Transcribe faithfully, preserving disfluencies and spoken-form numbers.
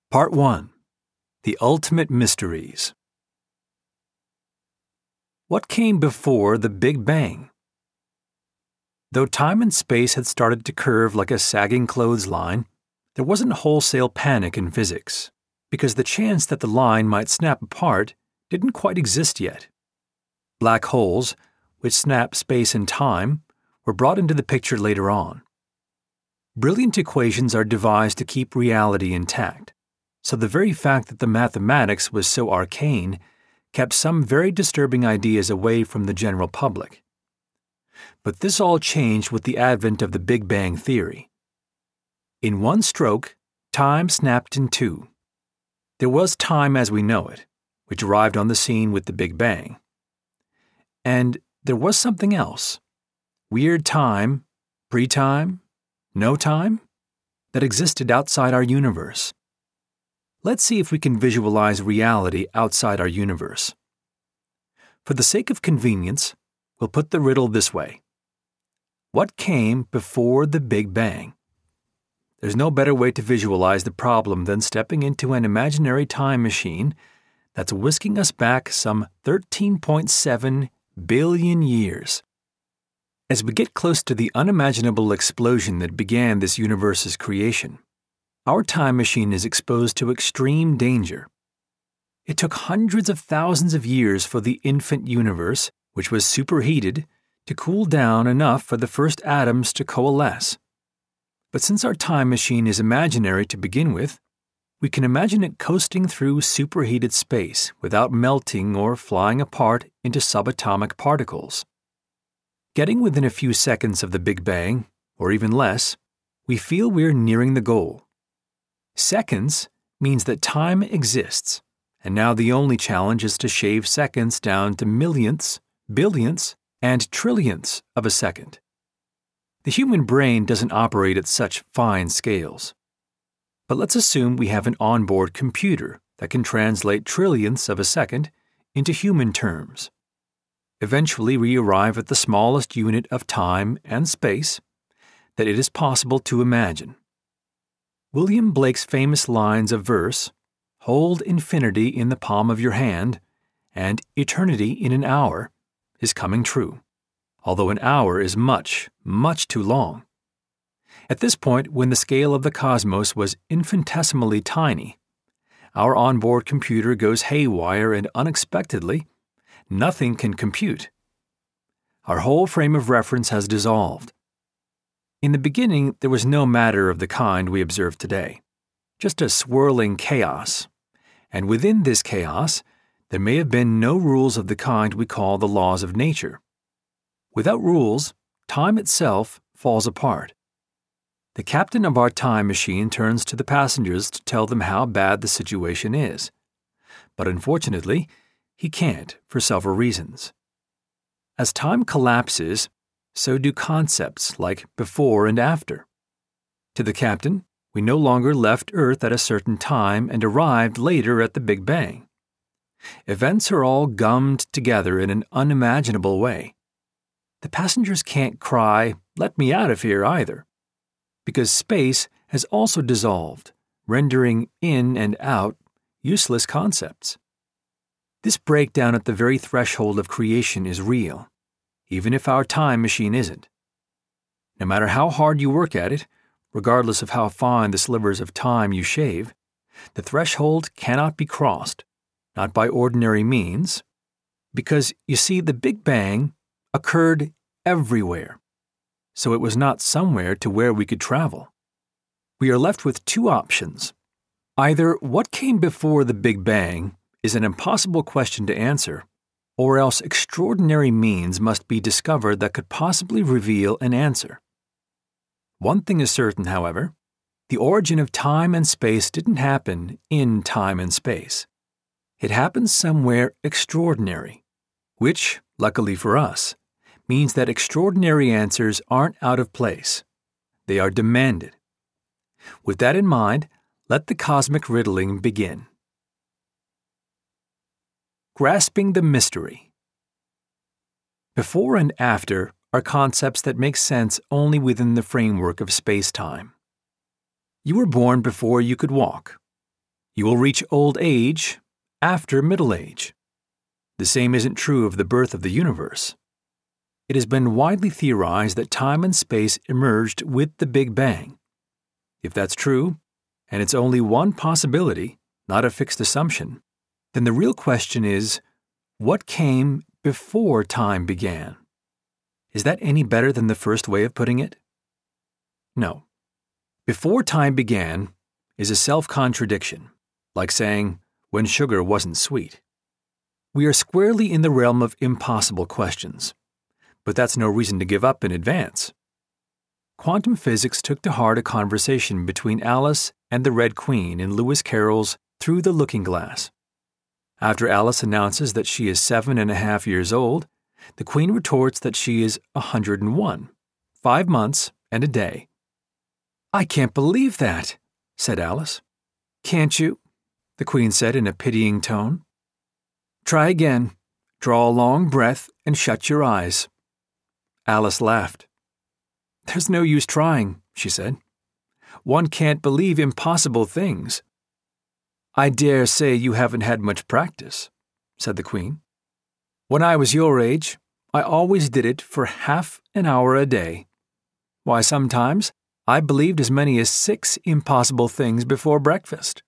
Part one. The Ultimate Mysteries. What came before the Big Bang? Though time and space had started to curve like a sagging clothesline, there wasn't wholesale panic in physics, because the chance that the line might snap apart didn't quite exist yet. Black holes, which snap space and time, were brought into the picture later on. Brilliant equations are devised to keep reality intact, so the very fact that the mathematics was so arcane kept some very disturbing ideas away from the general public. But this all changed with the advent of the Big Bang theory. In one stroke, time snapped in two. There was time as we know it, which arrived on the scene with the Big Bang. And there was something else, weird time, pre-time, no time, that existed outside our universe. Let's see if we can visualize reality outside our universe. For the sake of convenience, we'll put the riddle this way. What came before the Big Bang? There's no better way to visualize the problem than stepping into an imaginary time machine that's whisking us back some thirteen point seven billion years. As we get close to the unimaginable explosion that began this universe's creation, our time machine is exposed to extreme danger. It took hundreds of thousands of years for the infant universe, which was superheated, to cool down enough for the first atoms to coalesce. But since our time machine is imaginary to begin with, we can imagine it coasting through superheated space without melting or flying apart into subatomic particles. Getting within a few seconds of the Big Bang, or even less, we feel we're nearing the goal. Seconds means that time exists, and now the only challenge is to shave seconds down to millionths, billionths, and trillionths of a second. The human brain doesn't operate at such fine scales. But let's assume we have an onboard computer that can translate trillionths of a second into human terms. Eventually, we arrive at the smallest unit of time and space that it is possible to imagine. William Blake's famous lines of verse, "Hold infinity in the palm of your hand," and "eternity in an hour," is coming true, although an hour is much, much too long. At this point, when the scale of the cosmos was infinitesimally tiny, our onboard computer goes haywire and unexpectedly, nothing can compute. Our whole frame of reference has dissolved. In the beginning, there was no matter of the kind we observe today, just a swirling chaos, and within this chaos, there may have been no rules of the kind we call the laws of nature. Without rules, time itself falls apart. The captain of our time machine turns to the passengers to tell them how bad the situation is, but unfortunately, he can't for several reasons. As time collapses, so do concepts like before and after. To the captain, we no longer left Earth at a certain time and arrived later at the Big Bang. Events are all gummed together in an unimaginable way. The passengers can't cry, "Let me out of here," either, because space has also dissolved, rendering in and out useless concepts. This breakdown at the very threshold of creation is real, even if our time machine isn't. No matter how hard you work at it, regardless of how fine the slivers of time you shave, the threshold cannot be crossed, not by ordinary means, because, you see, the Big Bang occurred everywhere, so it was not somewhere to where we could travel. We are left with two options. Either what came before the Big Bang is an impossible question to answer, or else extraordinary means must be discovered that could possibly reveal an answer. One thing is certain, however, the origin of time and space didn't happen in time and space. It happened somewhere extraordinary, which, luckily for us, means that extraordinary answers aren't out of place. They are demanded. With that in mind, let the cosmic riddling begin. Grasping the mystery. Before and after are concepts that make sense only within the framework of space-time. You were born before you could walk. You will reach old age after middle age. The same isn't true of the birth of the universe. It has been widely theorized that time and space emerged with the Big Bang. If that's true, and it's only one possibility, not a fixed assumption, then the real question is, what came before time began? Is that any better than the first way of putting it? No. Before time began is a self-contradiction, like saying, when sugar wasn't sweet. We are squarely in the realm of impossible questions, but that's no reason to give up in advance. Quantum physics took to heart a conversation between Alice and the Red Queen in Lewis Carroll's Through the Looking Glass. After Alice announces that she is seven and a half years old, the Queen retorts that she is one hundred and one, five months and a day. "I can't believe that," said Alice. "Can't you?" the Queen said in a pitying tone. "Try again. Draw a long breath and shut your eyes." Alice laughed. "There's no use trying," she said. "One can't believe impossible things." "I dare say you haven't had much practice," said the Queen. "When I was your age, I always did it for half an hour a day. Why, sometimes I believed as many as six impossible things before breakfast."